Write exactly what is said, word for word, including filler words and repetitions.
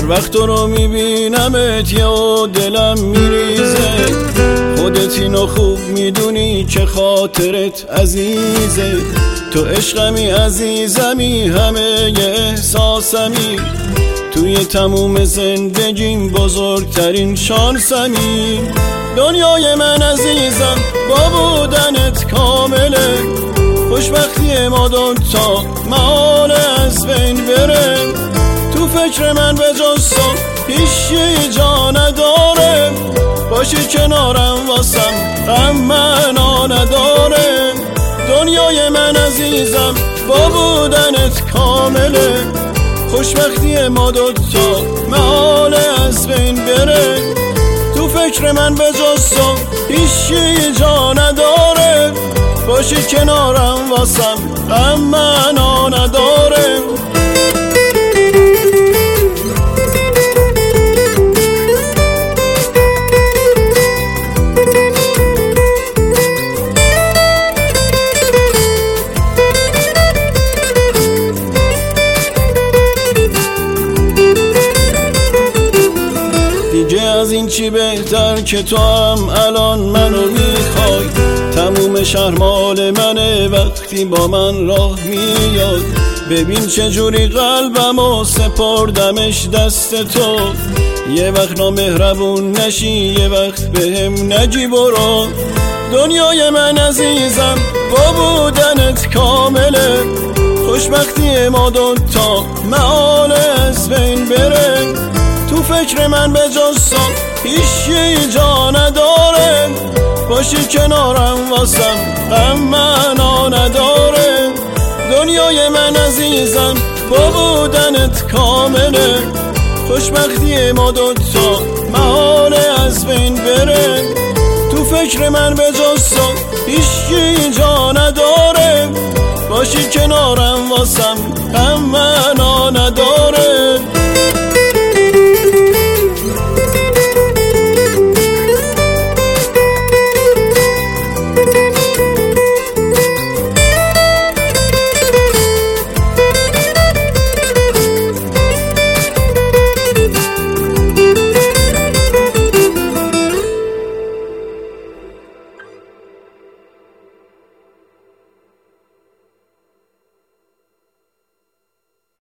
هر وقت تو رو میبینمت یه دلم میریزه. خودت اینو خوب میدونی که خاطرت عزیزه. تو عشقمی عزیزمی همه ی احساسمی. توی تموم زندگیم بزرگترین شانسمی. دنیای من عزیزم با بودنت کامله. خوشبختی ما دوتا محاله از بین بره. تو فکر من به جز تو هیچی جا نداره. باشی کنارم واسم غم منو نداره. دنیای من عزیزم با بودنت کامله. خوشبختی ما دوتا محاله از بین بره. تو فکر من به جز تو هیچی جا نداره. باشی کنارم واسم غم منو نداره. دیگه از این چی بهتر که تو هم الان منو میخوای. تموم شهر مال منه وقتی با من راه میاد. ببین چجوری قلبمو سپردمش دست تو. یه وقت نامهربون نشی یه وقت بهم نگی برو. دنیای من عزیزم با بودنت کامله. خوشبختی ما دوتا محاله از بین بره. تو فکر من به جز تو هیچی جا نداره. باشی کنارم واسم غم منو نداره. دنیای من عزیزم با بودنت کامله. خوشبختی ما دوتا محاله از بین بره. تو فکر من به جز تو هیچی جا نداره. باشی کنارم واسم غم منو نداره.